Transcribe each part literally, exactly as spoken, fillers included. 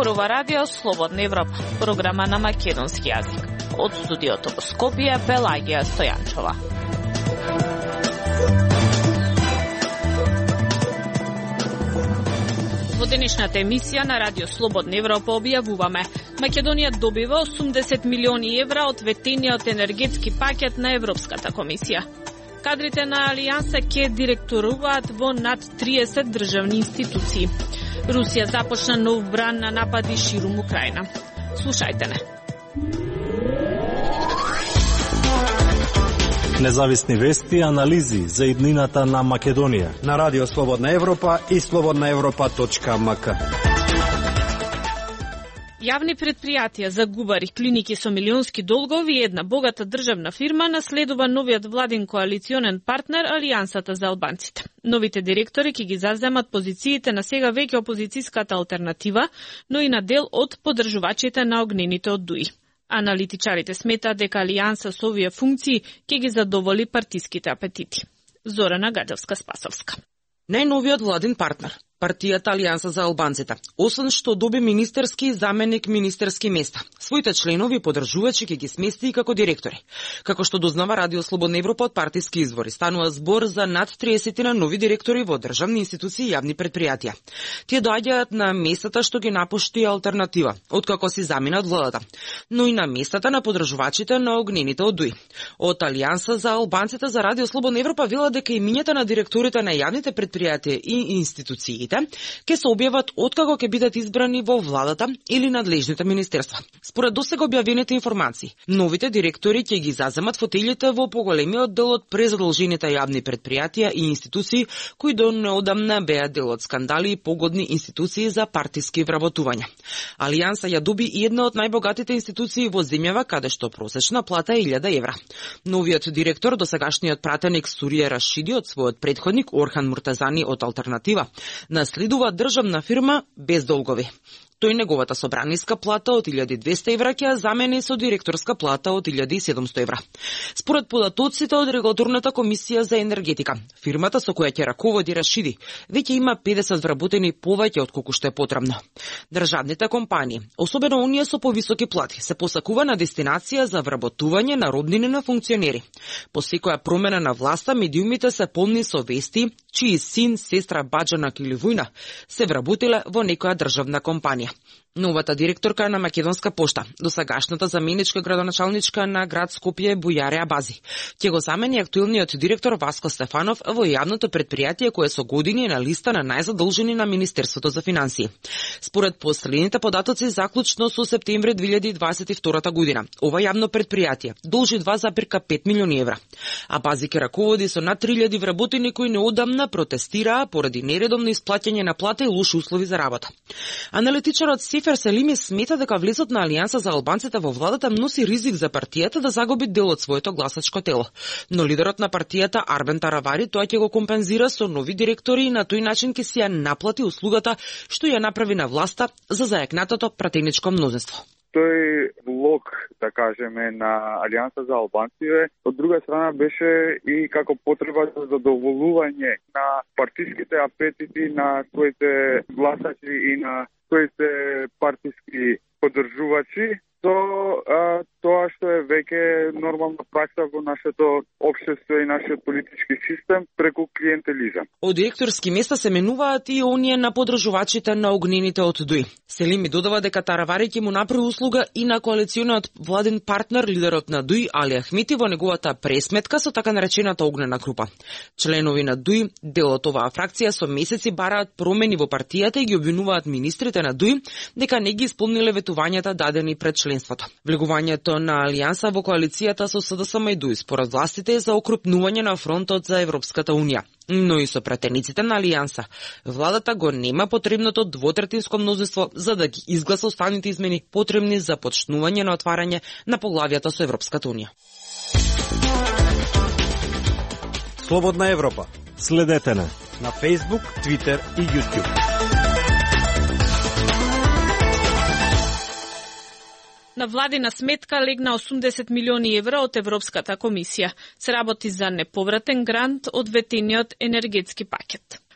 зборува Радио Слободна Европа, програма на македонски јазик. Од студиото во Скопје, Пелагија Стојанчова. Во денешната емисија на Радио Слободна Европа објавуваме: Македонија добива осумдесет милиони евра од ветениот енергетски пакет на Европската комисија. Кадрите на Алијанса ќе директоруваат во над триесет државни институции. Русија започна нов бран на напади ширум Украина. Слушајте не. Независни вести и анализи за иднината на Македонија на Радио Слободна Европа и слободна европа точка ем ка. Јавни предпријатија, загубари, клиники со милионски долгови и една богата државна фирма наследува новиот владин коалиционен партнер Алијансата за албанците. Новите директори ќе ги заземат позициите на сега веќе опозицијската алтернатива, но и на дел од поддржувачите на огнените од ДУИ. Аналитичарите сметаат дека Алијанса со овие функции ќе ги задоволи партиските апетити. Зорана Гаджевска-Спасовска. Најновиот владин партнер, партијата Алијанса за албанците, освен што доби министерски и заменик министерски места, своите членови и поддржувачи ќе ги смести и како директори. Како што дознава Радио Слободна Европа од партиски извори, станува збор за над триесет на нови директори во државни институции и јавни предпријатија. Тие доаѓаат на местата што ги напушти алтернатива, откако си замина од владата, но и на местата на поддржувачите на огнените од ДУИ. Од Алијанса за албанците за Радио Слободна Европа вела дека имињата на директорите на јавните предпријатија и институции ќе се објават откако ќе бидат избрани во владата или надлежните министерства. Според досега објавените информации, новите директори ќе ги заземат фотелите во поголемиот дел од презадолжените јавни предпријатија и институции кои до неодамна беа дел од скандали и погодни институции за партиски вработувања. Алијанса ја доби и една од најбогатите институции во земјава, каде што просечна плата е илјада евра. Новиот директор, досегашниот пратеник Сурија Рашиди од својот претходник Орхан Муртазани од Алтернатива, наследува државна фирма без долгови. Тој неговата собраниска плата од илјада и двесте евра ќе замени со директорска плата од илјада и седумсто евра. Според податоците од Регулаторната комисија за енергетика, фирмата со која ќе раководи Рашиди веќе има педесет вработени повеќе од колку што е потребно. Државните компании, особено оние со повисоки плати, се посакува на дестинација за вработување на роднини на функционери. По секоја промена на власта, медиумите се полни со вести чиј син, сестра, баџанак или војна се вработиле во некоја државна компанија. Новата директорка на Македонска пошта, досегашната заменичка градоначалничка на град Скопје Бујаре Абази, ќе го замени актуелниот директор Васко Стефанов во јавното предпријатие кое со години е на листа на најзадолжени на Министерството за финансии. Според последните податоци заклучно со септември две илјади и дваесет и втора година, ова јавно предпријатие должи два запирка пет милиони евра. Абази ќе раководи со над три илјади вработени кои неодамна протестираа поради нередовно исплаќање на плата и лоши услови за работа. Аналитичарот Сефер Селими смета дека влезот на Алијанса за албанците во владата носи ризик за партијата да загуби дел од своето гласачко тело. Но лидерот на партијата Арбен Таравари тоа ќе го компензира со нови директори и на тој начин ќе си ја наплати услугата што ја направи на власта за зајакнатото пратеничко мнозинство. Тој блок, да кажеме, на Алијанса за албанците, од друга страна беше и како потреба за задоволување на партиските апетити на своите гласачи и на своите партиски поддржувачи, со а, тоа што е веќе нормална пракса во нашето општество и нашиот политички систем преку клиентелизам. Од директорски места се менуваат и оние на поддржувачите на огнените од ДУИ. Селими додава дека Таравари ќе му направи услуга и на коалициониот владин партнер, лидерот на ДУИ Али Ахмети, во неговата пресметка со така наречената огнена група. Членови на ДУИ, дел од оваа фракција, со месеци бараат промени во партијата и ги обвинуваат министрите на ДУИ дека не ги исполниле ветувањата дадени пред членството. Влегувањето на Алијанса во коалицијата со СДСМ и ДУИ според властите е за окрупнување на фронтот за Европската унија. Но и со пратениците на Алијанса, владата го нема потребното двотретинско мнозинство за да ги изгласа останите измени потребни за почнување на отварање на поглавјата со Европската унија. Слободна Европа. Следете на на Facebook, Twitter и YouTube. На владина сметка легна осумдесет милиони евра од Европската комисија. Се работи за неповратен грант од ветениот енергетски пакет.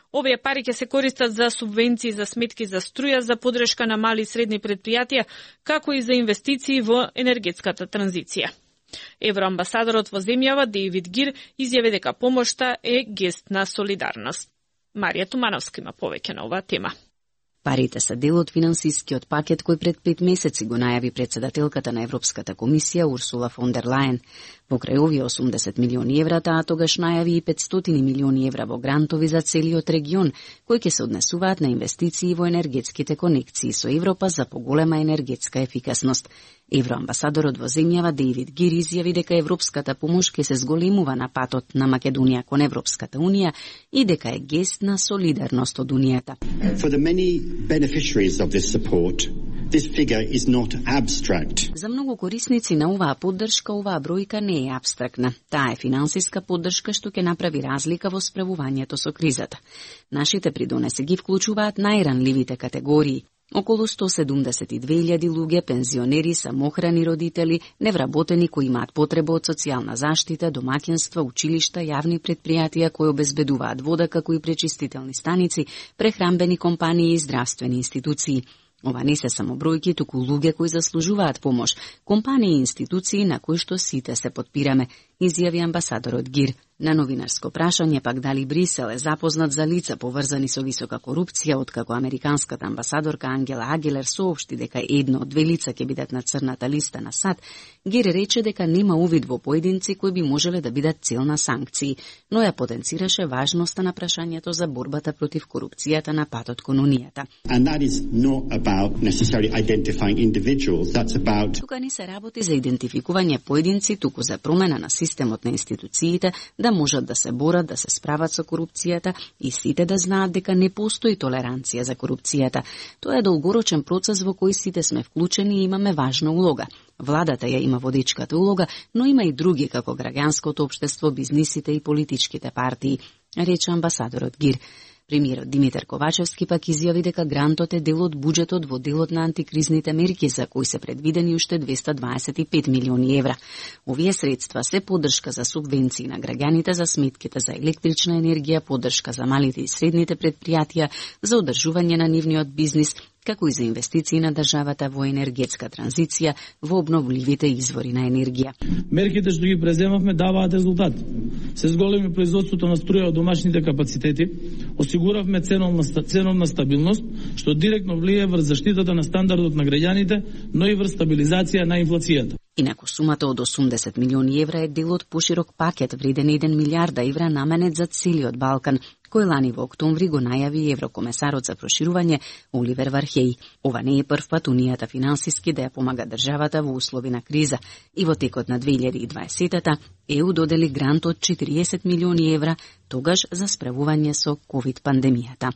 Овие пари ќе се користат за субвенции за сметки за струја, за поддршка на мали и средни предпријатија, како и за инвестиции во енергетската транзиција. Евроамбасадорот во земјава Дејвид Гир изјави дека помошта е гест на солидарност. Марија Тумановска има повеќе на оваа тема. Парите се дел од финансискиот пакет кој пред пет месеци го најави председателката на Европската комисија Урсула фон дер Лајен. Покрај овие осумдесет милиони евра, таа тогаш најави и петстотини милиони евра во грантови за целиот регион, кои ќе се однесуваат на инвестиции во енергетските конекции со Европа за поголема енергетска ефикасност. Евроамбасадорот во земјава Дејвид Гир изјави дека европската помош ќе се зголемува на патот на Македонија кон Европската унија и дека е гест на солидарност од унијата. For the many beneficiaries of this support, this figure is not abstract. За многу корисници на оваа поддршка, оваа бројка не е абстрактна. Таа е финансиска поддршка што ќе направи разлика во справувањето со кризата. Нашите придонеси ги вклучуваат најранливите категории. Околу сто седумдесет и две илјади луѓе, пензионери, самохрани родители, невработени кои имаат потреба од социјална заштита, домаќинства, училишта, јавни предпријатија кои обезбедуваат вода, како и пречистителни станици, прехранбени компании и здравствени институции. Ова не се само бројки, туку луѓе кои заслужуваат помош, компании и институции на кои што сите се подпираме, изјави амбасадорот Гир. На новинарско прашање пак дали Брисел е запознат за лица поврзани со висока корупција, откако американската амбасадорка Ангела Агилер соопшти дека едно од две лица ќе бидат на црната листа на САД, Гир рече дека нема увид во поединци кои би можеле да бидат цел на санкции, но ја потенцираше важноста на прашањето за борбата против корупцијата на патот кон унијата. And that is not about necessarily identifying individuals, that's about... Тука не се работи за идентификување поединци, туку за промена на системот на институциите, да можат да се борат, да се справат со корупцијата и сите да знаат дека не постои толеранција за корупцијата. Тоа е долгорочен процес во кој сите сме вклучени и имаме важна улога. Владата ја има водечката улога, но има и други како граѓанското општество, бизнисите и политичките партии, рече амбасадорот Гир. Премиерот Димитар Ковачевски пак изјави дека грантот е дел од буџетот во делот на антикризните мерки за кои се предвидени уште двеста дваесет и пет милиони евра. Овие средства се поддршка за субвенции на граѓаните за сметките за електрична енергија, поддршка за малите и средните предпријатија, за одржување на нивниот бизнис, како и за инвестиции на државата во енергетска транзиција во обновливите извори на енергија. Мерките што ги преземавме даваат резултат. Се зголеми производството на струја од домашните капацитети, осигуравме ценовна, ценовна стабилност, што директно влие врз заштитата на стандардот на граѓаните, но и врз стабилизација на инфлацијата. Инаку сумата од осумдесет милиони евра е дел од поширок пакет вреден еден милијарда евра наменет за целиот Балкан, кој лани во октомври го најави еврокомесарот за проширување Оливер Вархеј. Ова не е прв пат унијата финансиски да ја помага државата во услови на криза и во текот на две илјади и дваесета ЕУ додели грант од четириесет милиони евра, тогаш за справување со ковид пандемијата.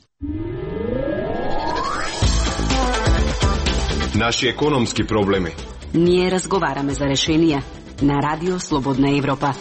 Наши економски проблеми. Ние разговараме за решенија на Радио Слободна Европа.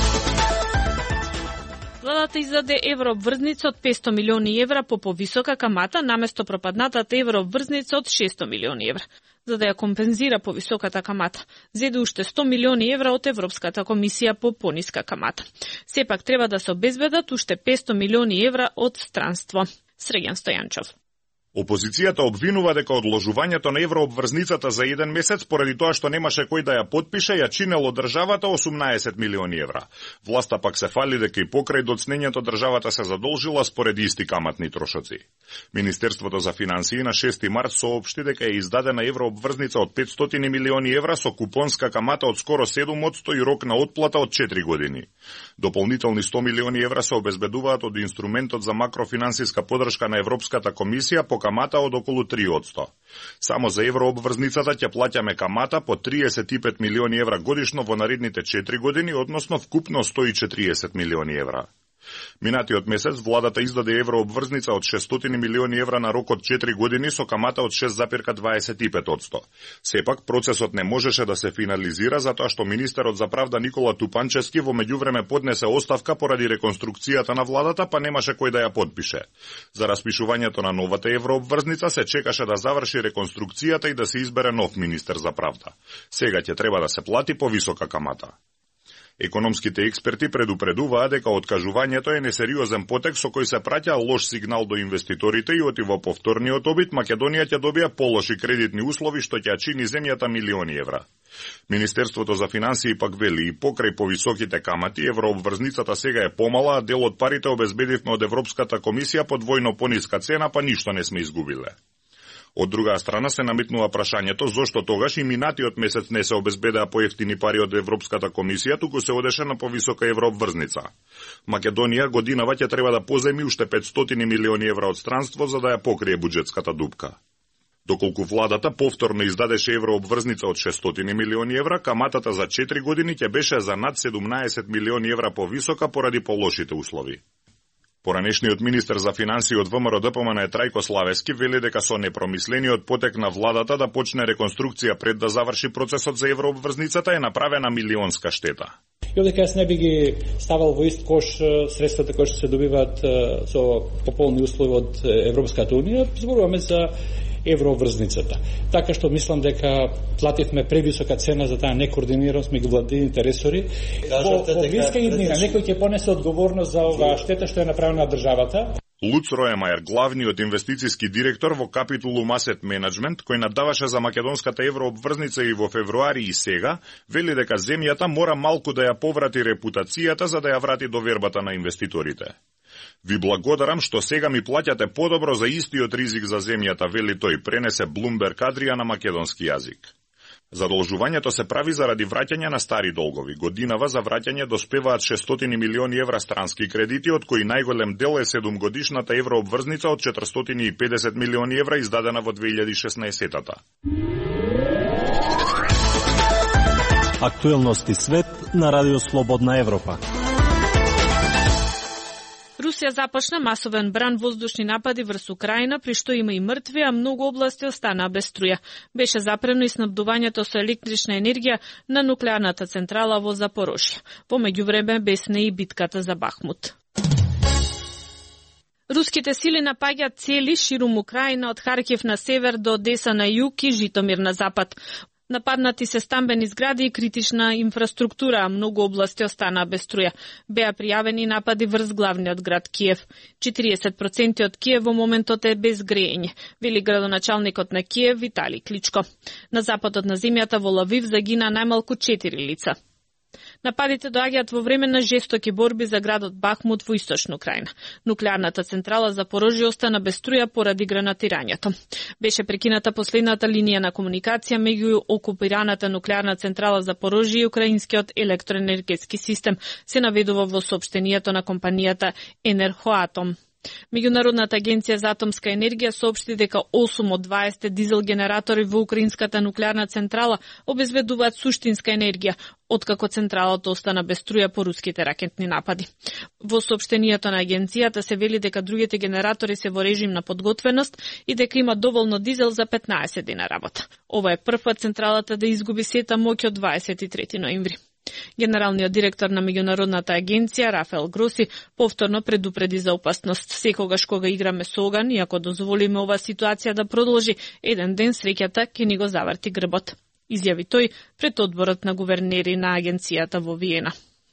Владата издаде еврообврзница од петсто милиони евра по повисока камата наместо пропаднатата еврообврзница од шестстотини милиони евра. За да ја компензира повисоката камата, зеде уште сто милиони евра од Европската комисија по пониска камата. Сепак треба да се обезбедат уште петсто милиони евра од странство. Срегјан Стојанчов. Опозицијата обвинува дека одложувањето на еврообврзницата за еден месец поради тоа што немаше кој да ја подпише ја чинело државата осумнаесет милиони евра. Власта пак се фали дека и покрај доцнењето државата се задолжила според исти каматни трошоци. Министерството за финансии на шести март соопшти дека е издадена еврообврзница од петстотини милиони евра со купонска камата од скоро седум одсто и рок на отплата од четири години. Дополнителни сто милиони евра се обезбедуваат од инструментот за макрофинансиска поддршка на Европската комисија по камата од околу три одсто. Само за еврообврзницата ќе плаќаме камата по триесет и пет милиони евра годишно во наредните четири години, односно вкупно сто и четириесет милиони евра. Минатиот месец владата издаде еврообврзница од шестстотини милиони евра на рок од четири години со камата од шест зарез дваесет и пет одсто. Сепак процесот не можеше да се финализира затоа што министерот за правда Никола Тупанчевски во меѓувреме поднесе оставка поради реконструкцијата на владата, па немаше кој да ја подпише. За распишувањето на новата еврообврзница се чекаше да заврши реконструкцијата и да се избере нов министер за правда. Сега ќе треба да се плати повисока камата. Економските експерти предупредуваат дека откажувањето е несериозен потек со кој се праќа лош сигнал до инвеститорите и оти во повторниот обид Македонија ќе добија полоши кредитни услови што ќе чини земјата милиони евра. Министерството за финансии пак вели и покрај повисоките камати еврообврзницата сега е помала, а дел од парите обезбедивме од Европската комисија по двојно пониска цена, па ништо не сме изгубиле. Од друга страна се наметнува прашањето зошто тогаш и минатиот месец не се обезбедеа поевтини пари од Европската комисија, туку се одеше на повисока еврообврзница. Македонија годинава ќе треба да поземи уште петстотини милиони евра од странство за да ја покрие буџетската дупка. Доколку владата повторно издадеше еврообврзница од шестстотини милиони евра, каматата за четири години ќе беше за над седумнаесет милиони евра повисока поради полошите услови. Поранешниот министер за финансии од ВМРО Д П М Н Трајко Славески вели дека со непромислениот потек на владата да почне реконструкција пред да заврши процесот за еврообврзницата е направена милионска штета. И овде јас не би ги ставал во ист кош средствата кои што се добиваат со пополни услови од Европската унија, зборуваме за еврообврзницата. Така што мислам дека плативме превисока цена за таа некоординираност меѓу владините ресори. Во блиска иднина некој ќе понесе одговорност за оваа штета што е направена од државата. Луц Роемајер, главниот инвестициски директор во Капитулум Asset Management, кој надаваше за македонската еврообврзница и во февруари и сега, вели дека земјата мора малку да ја поврати репутацијата за да ја врати довербата на инвеститорите. Ви благодарам што сега ми плаќате подобро за истиот ризик за земјата, вели тој, пренесе Bloomberg Адрија на македонски јазик. Задолжувањето се прави заради враќање на стари долгови. Годинава за враќање доспеваат шестстотини милиони евра странски кредити, од кои најголем дел е седумгодишната еврообврзница од четиристотини и педесет милиони евра издадена во две илјади и шеснаесетта. Актуелности свет на Радио Слободна Европа. Русија започна масовен бран воздушни напади врз Украина, при што има и мртви, а многу области останаа без струја. Беше запрено и снабдувањето со електрична енергија на нуклеарната централа во Запорожје. Во меѓувреме бесне и битката за Бахмут. Руските сили напаѓаат цели ширум Украина од Харкив на север до Одеса на југ и Житомир на запад. Нападнати се стамбени згради и критична инфраструктура, а многу области останаа без струја. Беа пријавени напади врз главниот град Киев. четириесет проценти од Киев во моментот е без грејење, вели градоначалникот на Киев Витали Кличко. На западот на земјата во Лавив загина најмалку четири лица. Нападите доаѓаат во време на жестоки борби за градот Бахмут во источна Украина. Нуклеарната централа Запорожје остана без струја поради гранатирањето. Беше прекината последната линија на комуникација меѓу окупираната нуклеарна централа Запорожје и украинскиот електроенергетски систем, се наведува во соопштението на компанијата Енерхоатом. Меѓународната агенција за атомска енергија соопшти дека осум од дваесет дизел генератори во украинската нуклеарна централа обезбедуваат суштинска енергија, откако централата остана без струја по руските ракетни напади. Во соопштението на агенцијата се вели дека другите генератори се во режим на подготвеност и дека има доволно дизел за петнаесет дена работа. Ова е прв пат централата да изгуби сета моќ од дваесет и трети ноември. Генералниот директор на меѓународната агенција Рафаел Гроси повторно предупреди за опасност. Секогаш кога играме со оган и ако дозволиме оваа ситуација да продолжи, еден ден среќата ќе ни го заврти грбот, изјави тој пред одборот на гувернери на агенцијата во Виена.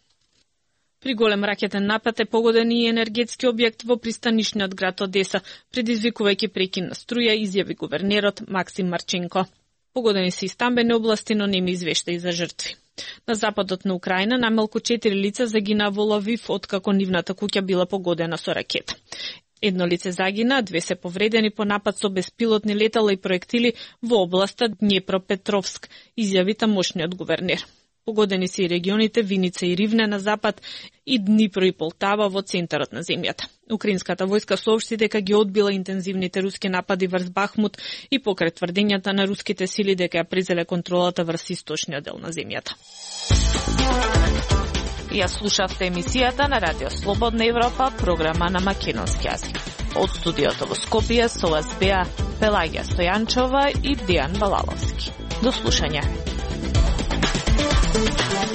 При голем ракетен напад е погоден и енергетски објект во пристанишниот град Одеса, предизвикувајќи прекин на струја, изјави гувернерот Максим Марченко. Погодени се и стамбени области, но нема извештаи за жртви. На западот на Украина најмалку четири лица загина во Лавив, откако нивната куќа била погодена со ракета. Едно лице загина, две се повредени по напад со беспилотни летала и проектили во областа Днепропетровск, изјави тамошниот гувернер. Погодени се и регионите Виница и Ривне на запад и Днипро и Полтава во центарот на земјата. Украинската војска соопшти дека ги одбила интензивните руски напади врз Бахмут и покрај тврдењата на руските сили дека ја презеле контролата врз источниот дел на земјата. Ја слушавте емисијата на Радио Слободна Европа, програма на македонски јазик. Од студиото во Скопје со вас беа Пелагија Стојанчова и Дијан Балаловски. До слушање.